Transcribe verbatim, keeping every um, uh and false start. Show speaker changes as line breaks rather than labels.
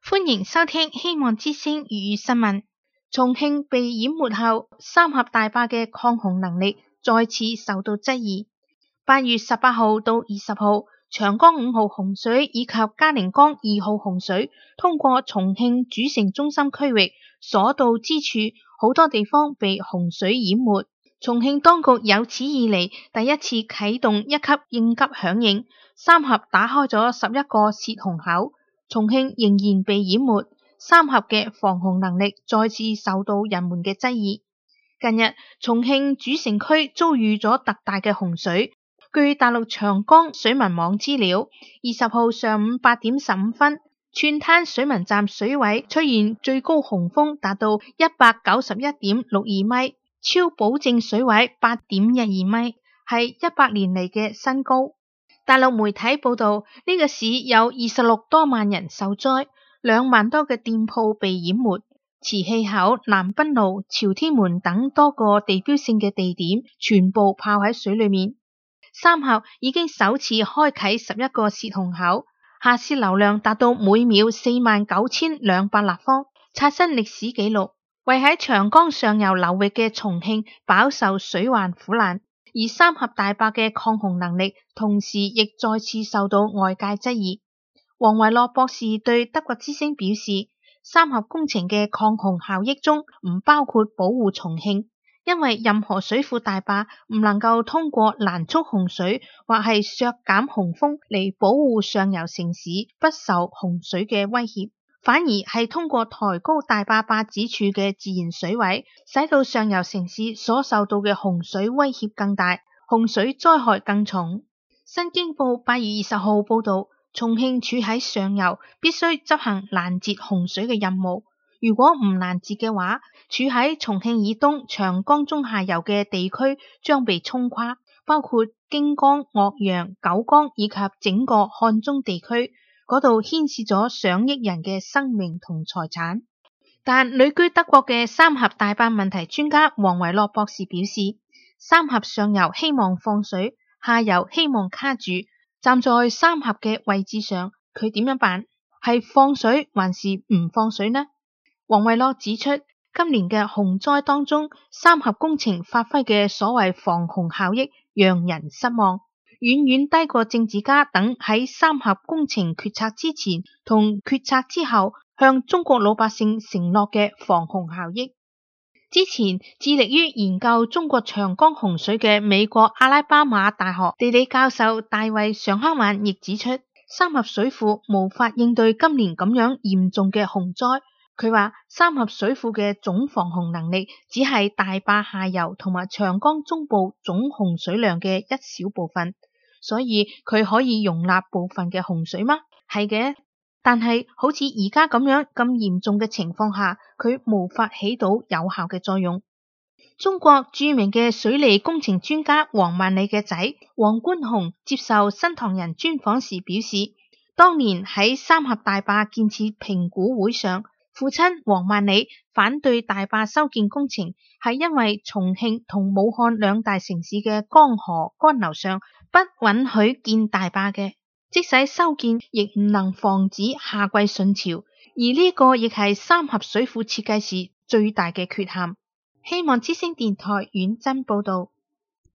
歡迎收聽希望之聲粵語新聞。重慶被淹沒後，三峽大壩嘅抗洪能力再次受到質疑。八月十八號到二十號，長江五號洪水以及嘉陵江二號洪水通過重慶主城中心區域所到之處，好多地方被洪水淹沒。重慶當局有史以嚟第一次啟動一級應急響應，三峽打開咗十一個洩洪口。重慶仍然被淹沒，三峽嘅防洪能力再次受到人們嘅質疑。近日，重慶主城區遭遇咗特大嘅洪水。據大陸長江水文網資料，二十號上午八點十五分，串灘水文站水位出現最高洪峰達到一百九十一點六二米，超保證水位八點一二米，係一百年嚟嘅新高。大陸媒體報道，呢個市有二十六多萬人受災，兩萬多嘅店鋪被淹沒，磁器口、南濱路、朝天門等多個地標性嘅地點全部泡喺水裏面。三峽已經首次開啟十一個洩洪口，下洩流量達到每秒四萬九千兩百立方，刷新歷史紀錄，為喺長江上游流域嘅重慶飽受水患苦難。而三峽大壩嘅抗洪能力同時亦再次受到外界質疑。王維洛博士對德國之聲表示，三峽工程嘅抗洪效益中唔包括保護重慶，因為任何水庫大壩唔能夠通過攔促洪水或係削減洪峰嚟保護上游城市不受洪水嘅威脅，反而係通過抬高大壩壩址處嘅自然水位，使到上游城市所受到嘅洪水威脅更大，洪水災害更重。新京報八月二十號報道，重慶處喺上游，必須執行攔截洪水嘅任務。如果唔攔截嘅話，處喺重慶以東長江中下游嘅地區將被沖垮，包括京江、岳陽、九江以及整個漢中地區。嗰度牽涉咗上億人嘅生命同財產。但旅居德國嘅三峽大壩問題專家王維洛博士表示，三峽上游希望放水，下游希望卡住。站在三峽嘅位置上，佢點樣辦？係放水還是唔放水呢？王維洛指出，今年嘅洪災當中，三峽工程發揮嘅所謂防洪效益讓人失望，遠遠低過政治家等喺三峽工程決策之前同決策之後向中國老百姓承諾嘅防洪效益。之前致力於研究中國長江洪水嘅美國阿拉巴馬大學地理教授大衛尚克曼亦指出，三峽水庫無法應對今年咁樣嚴重嘅洪災。佢話三峽水庫嘅總防洪能力只係大壩下游同埋長江中部總洪水量嘅一小部分。所以佢可以容納部分嘅洪水嗎？係嘅，但係好似而家咁樣咁嚴重嘅情況下，佢無法起到有效嘅作用。中國著名嘅水利工程專家王萬里嘅仔王觀雄接受新唐人專訪時表示，當年喺三峽大壩建設評估會上，父親王萬里反對大壩修建工程，係因為重慶同武漢兩大城市嘅江河乾流上不允許建大壩嘅，即使修建亦唔能防止夏季汛潮，而呢個亦係三峽水庫設計時最大嘅缺陷。希望之聲電台遠真報道。